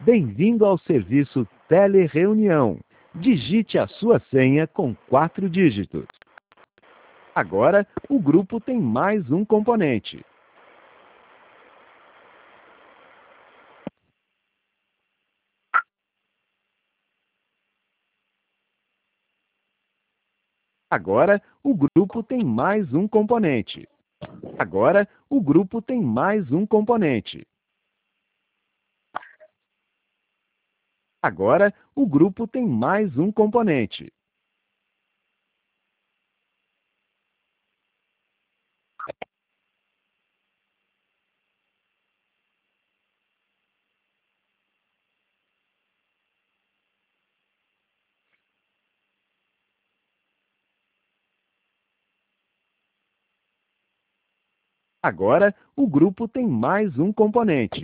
Bem-vindo ao serviço Telereunião. Digite a sua senha com 4 dígitos. Agora, o grupo tem mais um componente. Agora, o grupo tem mais um componente. Agora, o grupo tem mais um componente. Agora, o grupo tem mais um componente. Agora, o grupo tem mais um componente.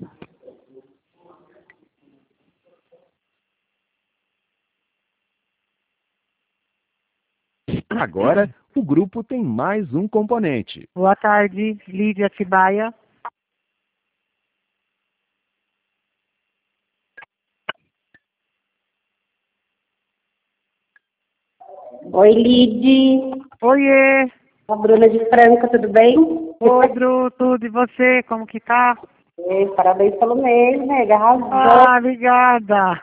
Agora, o grupo tem mais um componente. Boa tarde, Lídia Atibaia. Oi, Lid. Oiê! A Bruna de Franca, tudo bem? Oi, Bru, tudo e você? Como que tá? Parabéns pelo mês, né? Arrasou. Ah, obrigada!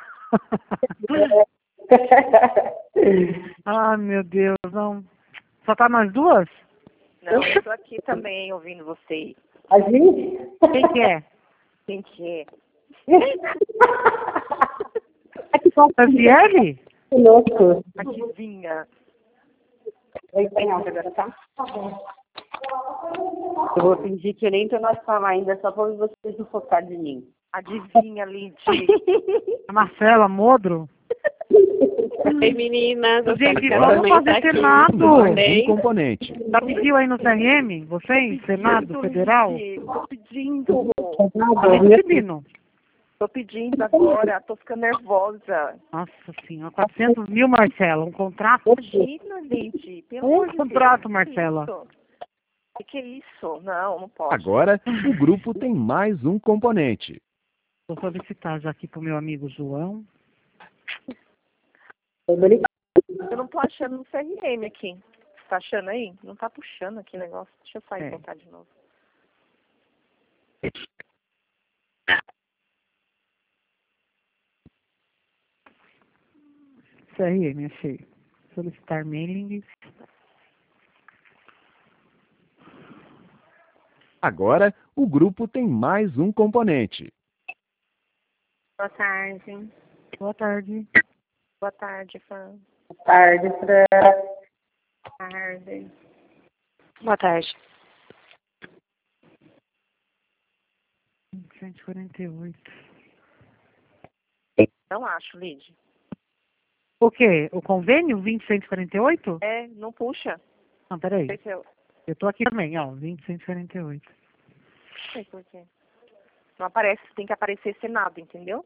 Ah, meu Deus, não. Só tá nós duas? Não, eu tô aqui também ouvindo vocês. A gente? Quem que é? Quem que é? Franciele? Conosco. Adivinha. Oi, espanhol agora, tá? Eu vou fingir que eu nem tô na sala ainda, só pra vocês não focar de mim. Adivinha, Lid. A Marcela Modro? Oi, meninas. Gente, Agora, vamos fazer Senado. mais um componente. Já pediu aí no CRM? Você, Senado Federal? Tô pedindo. Tá me pedindo. Tô pedindo agora. Tô ficando nervosa. Nossa senhora, 400 mil, Marcela, um contrato? Imagina, Lid. Pelo amor de contrato, Deus, Marcela. que é isso? Não, não pode. Agora, o grupo tem mais um componente. Vou solicitar já aqui pro meu amigo João. Eu não tô achando no CRM aqui. Você tá achando aí? Não tá puxando aqui o negócio. Deixa eu sair e voltar de novo. CRM, achei. Solicitar mailing. Agora, o grupo tem mais um componente. Boa tarde. Boa tarde. Boa tarde, Fran. Boa tarde, Fran. Boa tarde. Boa tarde. 148. Não acho, Lid. O quê? O convênio 20.148? É, não puxa. Não, peraí. Não sei se eu... Eu tô aqui também, ó, 20.148. Não sei por quê. Não aparece, tem que aparecer Senado, entendeu?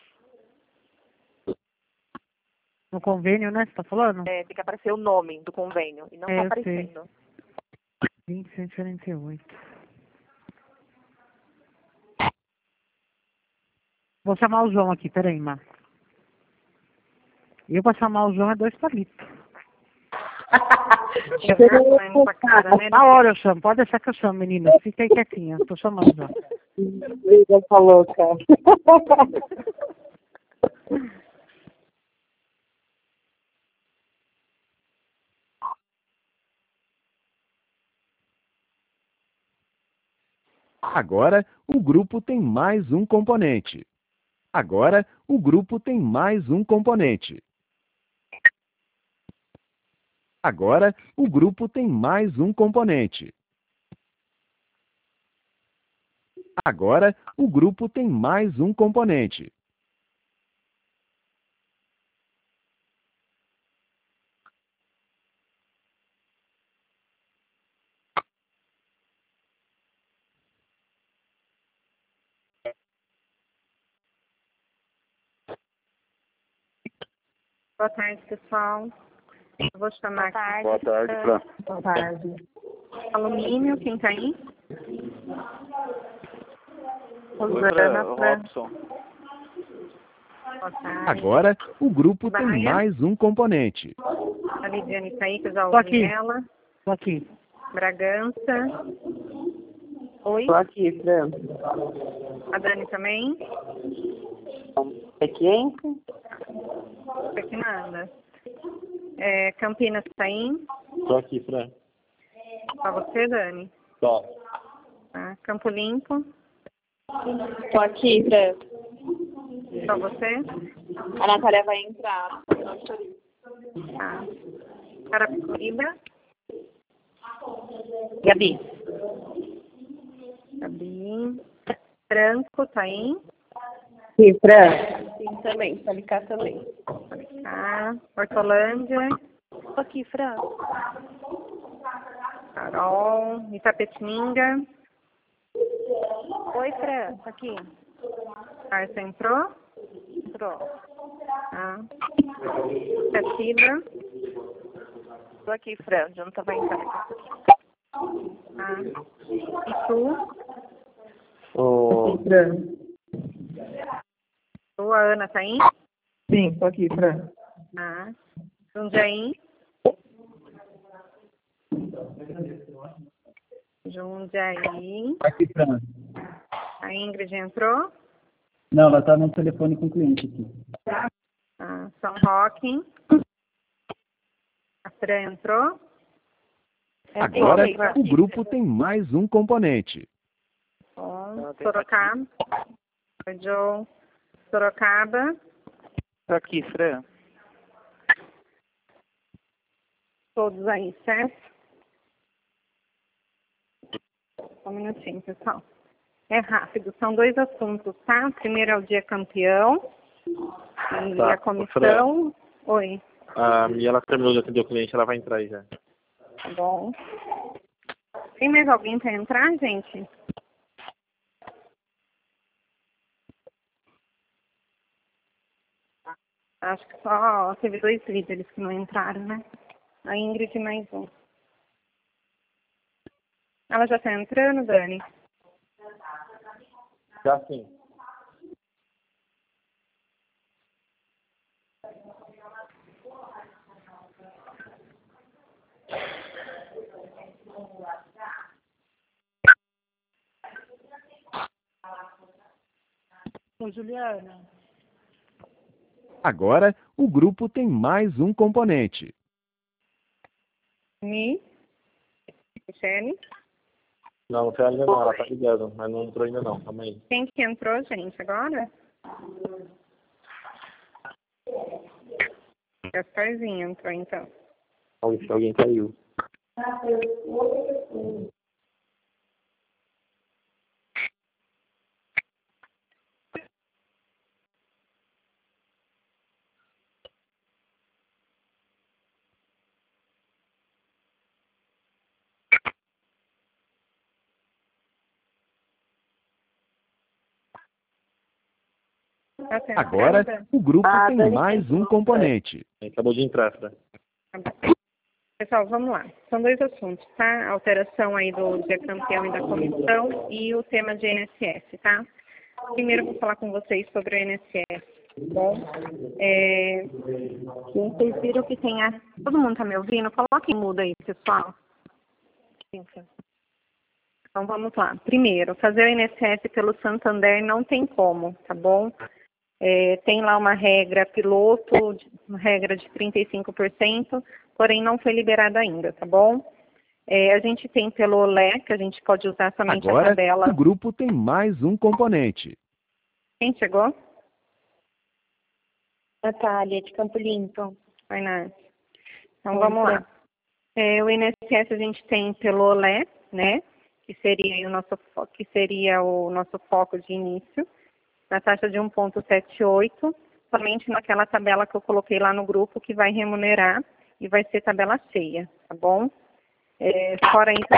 No convênio, né, você tá falando? É, tem que aparecer o nome do convênio. E não tá eu aparecendo. sei. 20.148. Vou chamar o João aqui, peraí, Mar. Eu pra chamar o João é 2 palitos. Na hora eu chamo, pode deixar que eu chamo, menina. Fica aí quietinha, tô chamando já. Liga, tá louca. Agora, o grupo tem mais um componente. Agora, o grupo tem mais um componente. Agora, o grupo tem mais um componente. Agora, o grupo tem mais um componente. Boa tarde, pessoal. Eu vou chamar aqui. Boa tarde, Fran. Boa tarde. Alumínio, quem tá aí? Oi, Rosana, Fran. Robson. Boa tarde. Agora, o grupo tem Bahia. mais um componente. A Lidiane está aí, que eu já Tô ouvi aqui. ela. Tô aqui. Bragança. Oi. Tô aqui, Fran. A Dani também. É quem? Aqui nada. Campinas está aí. Tô aqui, Fran. Só você, Dani. Tô. Tá. Campo Limpo. Tô aqui, Fran. Só você. A Natália vai entrar. Tá. Carapicuíba. Gabi. Gabi. Franco tá aí. Sim, Fran. Sim, também. Salicá também. Tá. Hortolândia. Tô aqui, Fran. Carol. Itapetininga. Oi, Fran. Tô aqui. Arça entrou. Entrou. Tá. Catiba. Tô aqui, Fran. Já não tava entrando. Tá. Itu. Ô, Fran. A Ana tá aí. Sim, tô aqui, Fran. Tá. Jundiaí. Jundiaí. Aqui, Fran. A Ingrid entrou. Não, ela tá no telefone com o cliente aqui. Tá. São Roque. A Fran entrou. Agora, o grupo tem mais um componente. Bom. Sorocaba. Oi, Joe. Sorocaba. Tô aqui, Fran. Todos aí, certo? Só um minutinho, pessoal. É rápido, são 2 assuntos, tá? Primeiro é o dia campeão e Tá, a comissão. Oi, a Mia, ela terminou de atender o cliente, ela vai entrar aí já. tá bom. Tem mais alguém para entrar, gente? Acho que só teve 2 líderes que não entraram, né? A Ingrid e mais um. Ela já tá entrando, Dani? Já sim. Ô, Juliana. Agora, o grupo tem mais um componente. Michele? Não, não foi ainda não, ela tá ligando, mas não entrou ainda não, calma aí. Quem que entrou, gente, agora? Gasparzinho entrou, então. Alguém caiu. Tá sendo Agora, entrada? o grupo tem mais um componente. Acabou de entrar, Fran. Pessoal, vamos lá. São 2 assuntos, tá? A alteração aí do dia campeão e da comissão e o tema de INSS, tá? Primeiro eu vou falar com vocês sobre o INSS, tá bom? Vocês viram que tem a... Todo mundo tá me ouvindo? Coloquem mudo aí, pessoal. Então vamos lá. Primeiro, fazer o INSS pelo Santander não tem como, tá bom? Tem lá uma regra piloto, uma regra de 35%, porém não foi liberada ainda, tá bom? A gente tem pelo OLE, que a gente pode usar somente a Agora, tabela. o grupo tem mais um componente. Quem chegou? Natália, de Campo Limpo. Oi, Nath. Então vamos lá. O INSS a gente tem pelo OLE, né? Que seria o nosso foco de início, na taxa de 1,78, somente naquela tabela que eu coloquei lá no grupo, que vai remunerar e vai ser tabela cheia, tá bom? Fora isso,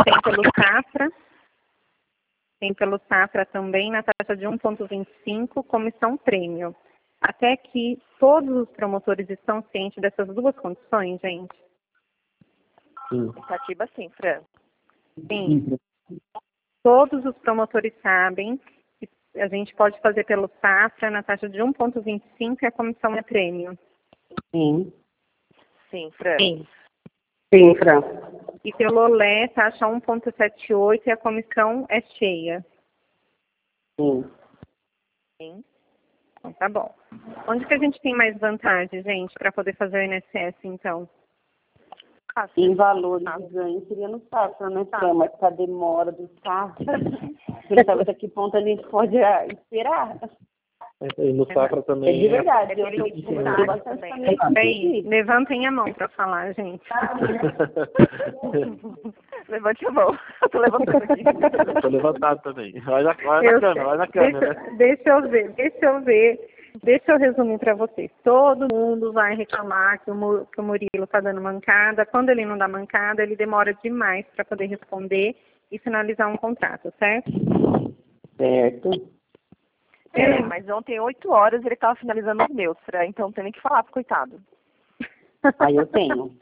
tem pelo Safra também na taxa de 1,25, comissão prêmio. Até que todos os promotores estão cientes dessas 2 condições, gente? Sim. Catiba sim, Fran. Sim. Todos os promotores sabem que A gente pode fazer pelo Safra na taxa de 1,25 e a comissão é prêmio. Sim. Sim, Fran. Sim, Fran. E pelo Olé, taxa 1,78 e a comissão é cheia. Sim. Sim. Então, tá bom. Onde que a gente tem mais vantagem, gente, para poder fazer o INSS, então? Em valores de ganho seria no Safra, né, Fran? Mas com a demora do Safra, você sabe até que ponto a gente pode esperar. E no Safra É também. de verdade. É Eu perigo tô de com verdade bastante também. também. Aí, levantem a mão para falar, gente. Levante a mão. Eu tô levantando aqui. Eu tô levantado também. Vai na Eu câmera, vai na câmera. Deixa eu ver. Deixa eu resumir para vocês. Todo mundo vai reclamar que o Murilo está dando mancada. Quando ele não dá mancada, ele demora demais para poder responder e finalizar um contrato, certo? Certo. Mas ontem, 8 horas, ele tava finalizando os meus, Fran. Então tem nem que falar pro coitado. Aí eu tenho.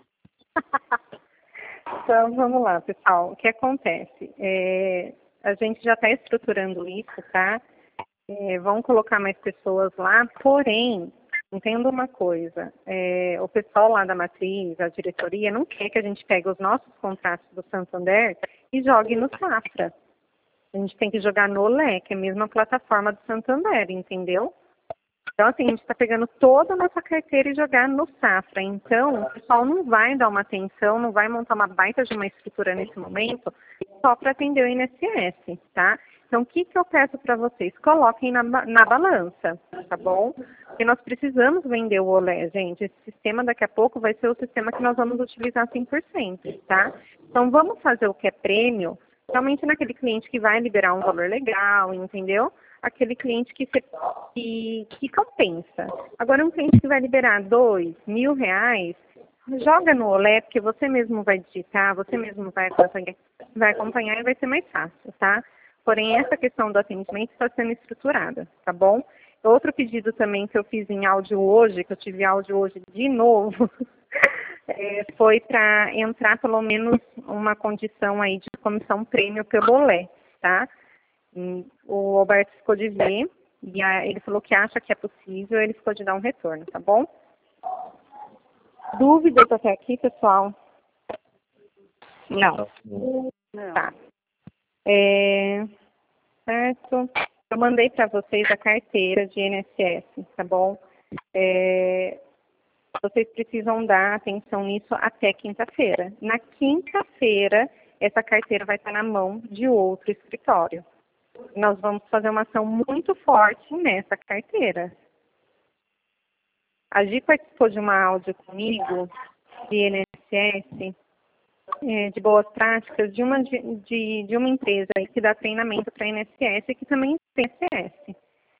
Então, vamos lá, pessoal. O que acontece? A gente já está estruturando isso, tá? Vão colocar mais pessoas lá, porém, entenda uma coisa, o pessoal lá da matriz, a diretoria, não quer que a gente pegue os nossos contratos do Santander e jogue no Safra. A gente tem que jogar no Olé, que é a mesma plataforma do Santander, entendeu? Então, assim, a gente está pegando toda a nossa carteira e jogar no Safra. Então, o pessoal não vai dar uma atenção, não vai montar uma baita de uma estrutura nesse momento só para atender o INSS, tá? Então, o que eu peço para vocês? Coloquem na balança, tá bom? Porque nós precisamos vender o Olé, gente. Esse sistema daqui a pouco vai ser o sistema que nós vamos utilizar 100%, tá? Então, vamos fazer o que é prêmio, somente naquele cliente que vai liberar um valor legal, entendeu? Aquele cliente que compensa. Agora, um cliente que vai liberar R$2.000, joga no Olé, porque você mesmo vai digitar, você mesmo vai acompanhar e vai ser mais fácil, tá? Porém, essa questão do atendimento está sendo estruturada, tá bom? Outro pedido também que eu fiz em áudio hoje, que eu tive áudio hoje de novo, foi para entrar pelo menos uma condição aí de comissão prêmio pelo Olé, tá? O Alberto ficou de ver, e ele falou que acha que é possível, ele ficou de dar um retorno, tá bom? Dúvidas até aqui, pessoal? Não. Tá. Certo? Eu mandei para vocês a carteira de INSS, tá bom? Vocês precisam dar atenção nisso até quinta-feira. Na quinta-feira, essa carteira vai estar na mão de outro escritório. Nós vamos fazer uma ação muito forte nessa carteira. A Gi participou de uma áudio comigo, de INSS, de boas práticas, de uma empresa aí que dá treinamento para INSS e que também tem INSS.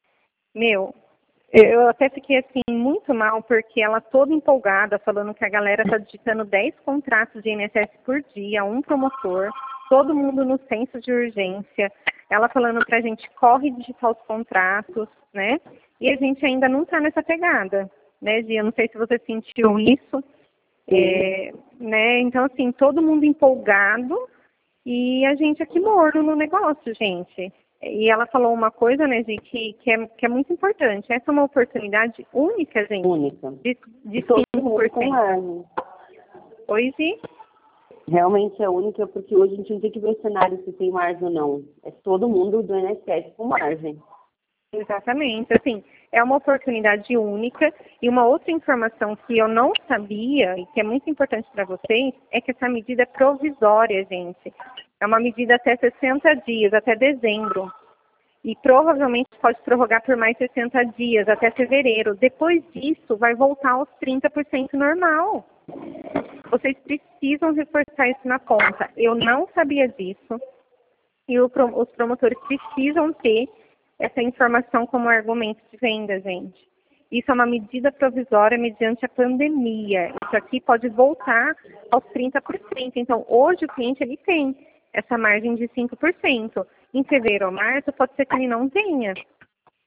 Eu até fiquei assim muito mal, porque ela toda empolgada, falando que a galera está digitando 10 contratos de INSS por dia, um promotor, todo mundo no senso de urgência. Ela falando para a gente, corre digitar os contratos, né? E a gente ainda não está nessa pegada, né, Gia? Eu não sei se você sentiu isso. Né? Então, assim, todo mundo empolgado e a gente aqui morno no negócio, gente. E ela falou uma coisa, né, Gi, que é muito importante. Essa é uma oportunidade única, gente. Única. De todo mundo 5%. com margem. Oi, Gi? Realmente é única, porque hoje a gente não tem que ver o cenário se tem margem ou não. É todo mundo do INSS com margem. Exatamente. Assim, é uma oportunidade única. E uma outra informação que eu não sabia e que é muito importante para vocês é que essa medida é provisória, gente. É uma medida até 60 dias, até dezembro. E provavelmente pode prorrogar por mais 60 dias, até fevereiro. Depois disso, vai voltar aos 30% normal. Vocês precisam reforçar isso na conta. Eu não sabia disso. E os promotores precisam ter essa informação como argumento de venda, gente. Isso é uma medida provisória mediante a pandemia. Isso aqui pode voltar aos 30%. Então, hoje o cliente ele tem essa margem de 5%. Em fevereiro ou março, pode ser que ele não tenha.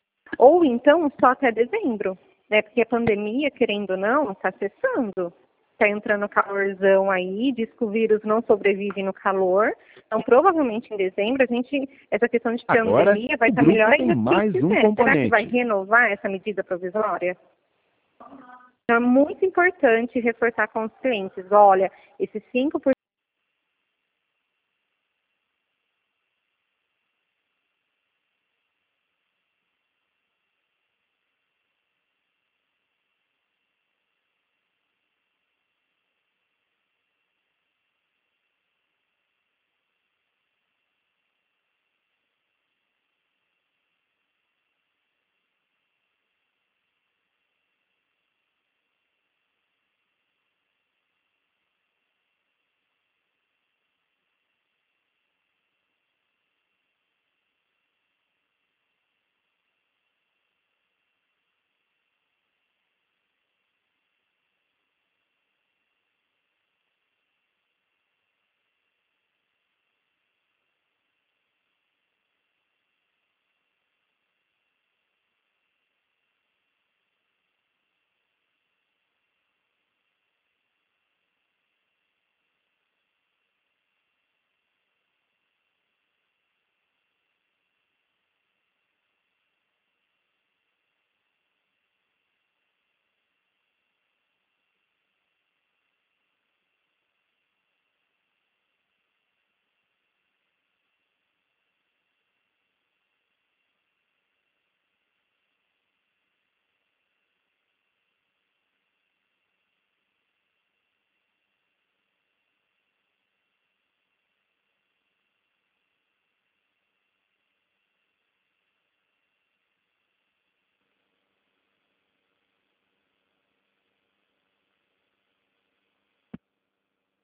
Ou então, só até dezembro, né? Porque a pandemia, querendo ou não, está cessando, está entrando calorzão aí, diz que o vírus não sobrevive no calor. Então, provavelmente em dezembro, essa questão de pandemia vai estar melhor ainda do que mais um Será componente. que vai renovar essa medida provisória? Então, é muito importante reforçar com os clientes. Olha, esses 5%